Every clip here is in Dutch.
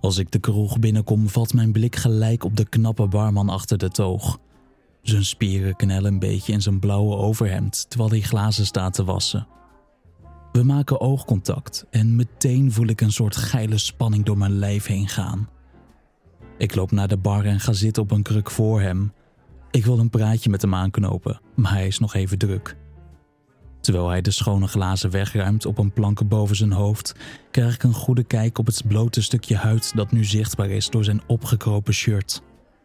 Als ik de kroeg binnenkom, valt mijn blik gelijk op de knappe barman achter de toog. Zijn spieren knellen een beetje in zijn blauwe overhemd terwijl hij glazen staat te wassen. We maken oogcontact en meteen voel ik een soort geile spanning door mijn lijf heen gaan. Ik loop naar de bar en ga zitten op een kruk voor hem. Ik wil een praatje met hem aanknopen, maar hij is nog even druk. Terwijl hij de schone glazen wegruimt op een plank boven zijn hoofd, krijg ik een goede kijk op het blote stukje huid dat nu zichtbaar is door zijn opgekropen shirt.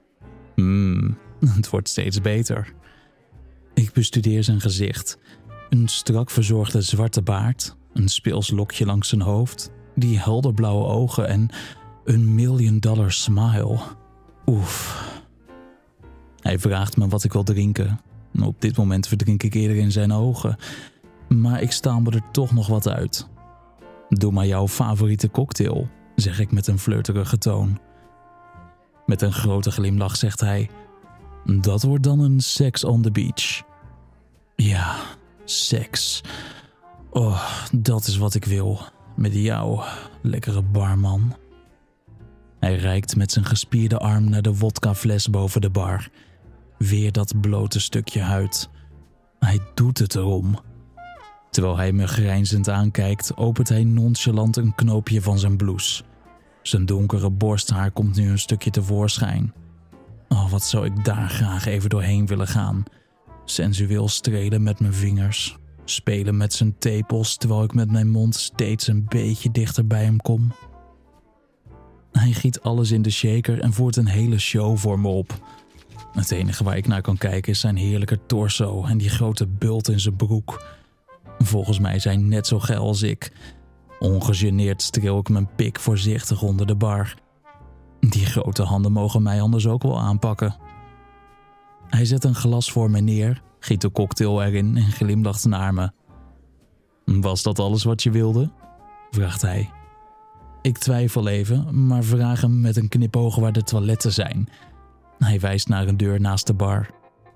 Het wordt steeds beter. Ik bestudeer zijn gezicht. Een strak verzorgde zwarte baard, een speels lokje langs zijn hoofd, die helderblauwe ogen en een $1 million smile. Oef. Hij vraagt me wat ik wil drinken. Op dit moment verdrink ik eerder in zijn ogen, maar ik stamel er toch nog wat uit. Doe maar jouw favoriete cocktail, zeg ik met een flirterige toon. Met een grote glimlach zegt hij: dat wordt dan een sex on the beach. Ja, seks. Oh, dat is wat ik wil. Met jou, lekkere barman. Hij reikt met zijn gespierde arm naar de wodkafles boven de bar. Weer dat blote stukje huid. Hij doet het erom. Terwijl hij me grijnzend aankijkt, opent hij nonchalant een knoopje van zijn blouse. Zijn donkere borsthaar komt nu een stukje tevoorschijn. Oh, wat zou ik daar graag even doorheen willen gaan. Sensueel strelen met mijn vingers. Spelen met zijn tepels, terwijl ik met mijn mond steeds een beetje dichter bij hem kom. Hij giet alles in de shaker en voert een hele show voor me op. Het enige waar ik naar kan kijken is zijn heerlijke torso en die grote bult in zijn broek. Volgens mij is hij net zo geil als ik. Ongegeneerd streel ik mijn pik voorzichtig onder de bar. Die grote handen mogen mij anders ook wel aanpakken. Hij zet een glas voor me neer, giet de cocktail erin en glimlacht naar me. Was dat alles wat je wilde? Vraagt hij. Ik twijfel even, maar vraag hem met een knipoog waar de toiletten zijn. Hij wijst naar een deur naast de bar.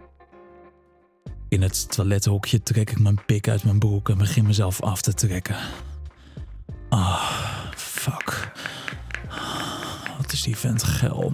In het toilethokje trek ik mijn pik uit mijn broek en begin mezelf af te trekken. Fuck. Wat is die vent geil.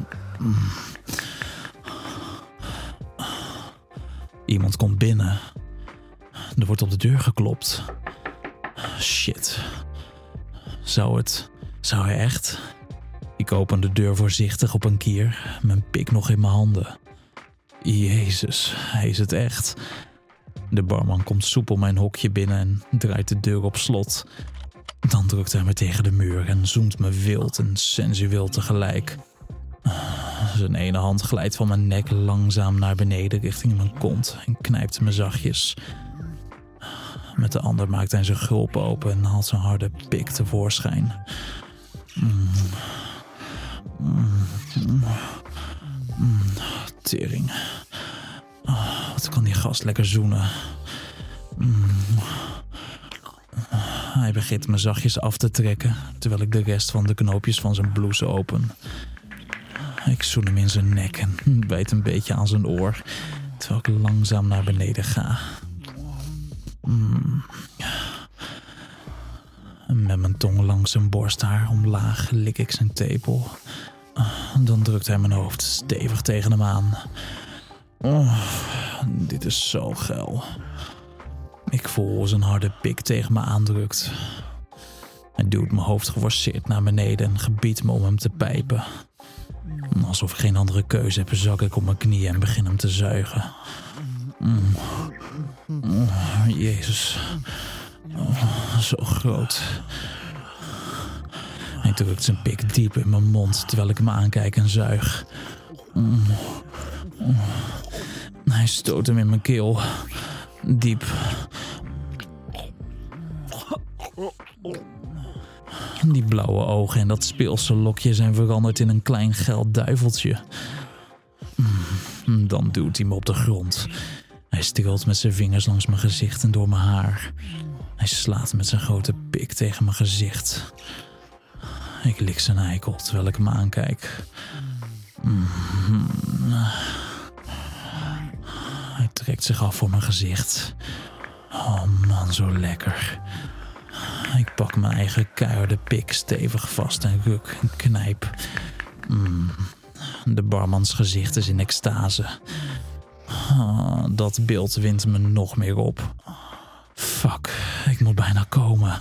Iemand komt binnen. Er wordt op de deur geklopt. Shit. Zou hij echt? Ik open de deur voorzichtig op een kier, mijn pik nog in mijn handen. Jezus, hij is het echt. De barman komt soepel mijn hokje binnen en draait de deur op slot. Dan drukt hij me tegen de muur en zoemt me wild en sensueel tegelijk. Zijn ene hand glijdt van mijn nek langzaam naar beneden richting mijn kont en knijpt me zachtjes. Met de ander maakt hij zijn gulp open en haalt zijn harde pik tevoorschijn. Tering. Wat kan die gast lekker zoenen. Hij begint me zachtjes af te trekken, terwijl ik de rest van de knoopjes van zijn blouse open. Ik zoen hem in zijn nek en bijt een beetje aan zijn oor, terwijl ik langzaam naar beneden ga. Met mijn tong langs zijn borsthaar omlaag lik ik zijn tepel. Dan drukt hij mijn hoofd stevig tegen hem aan. Dit is zo geil. Ik voel hoe zijn harde pik tegen me aandrukt. Hij duwt mijn hoofd geforceerd naar beneden en gebiedt me om hem te pijpen. Alsof ik geen andere keuze heb, zak ik op mijn knieën en begin hem te zuigen. Jezus. Zo groot. Hij drukt zijn pik diep in mijn mond terwijl ik hem aankijk en zuig. Hij stoot hem in mijn keel. Diep. Die blauwe ogen en dat speelse lokje zijn veranderd in een klein geil duiveltje. Dan duwt hij me op de grond. Hij streelt met zijn vingers langs mijn gezicht en door mijn haar. Hij slaat met zijn grote pik tegen mijn gezicht. Ik lik zijn eikel terwijl ik hem aankijk. Hij trekt zich af voor mijn gezicht. Oh man, zo lekker. Ik pak mijn eigen keiharde pik stevig vast en ruk en knijp. De barmans gezicht is in extase. Dat beeld wint me nog meer op. Fuck, ik moet bijna komen.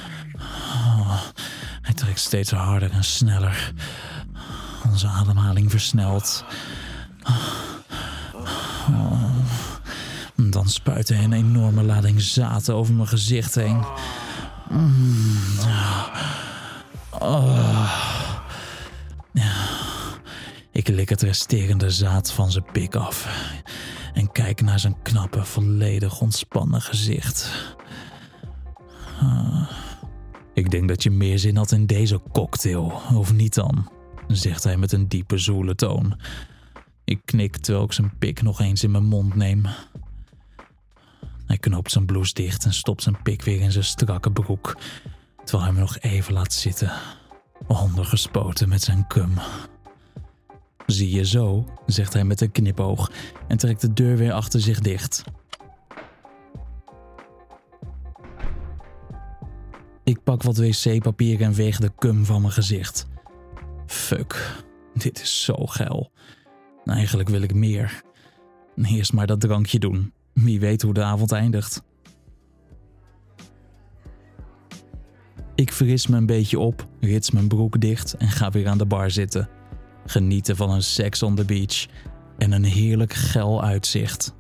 Hij trekt steeds harder en sneller. Onze ademhaling versnelt. Dan spuit hij een enorme lading zaad over mijn gezicht heen. Ik lik het resterende zaad van zijn pik af en kijk naar zijn knappe, volledig ontspannen gezicht. Ik denk dat je meer zin had in deze cocktail, of niet dan? Zegt hij met een diepe, zoele toon. Ik knik terwijl ik zijn pik nog eens in mijn mond neem. Hij knoopt zijn blouse dicht en stopt zijn pik weer in zijn strakke broek, terwijl hij me nog even laat zitten, ondergespoten met zijn cum. Zie je zo, zegt hij met een knipoog en trekt de deur weer achter zich dicht. Ik pak wat wc-papier en veeg de cum van mijn gezicht. Fuck, dit is zo geil. Eigenlijk wil ik meer. Eerst maar dat drankje doen. Wie weet hoe de avond eindigt. Ik fris me een beetje op, rits mijn broek dicht en ga weer aan de bar zitten. Genieten van een sex on the beach en een heerlijk geil uitzicht.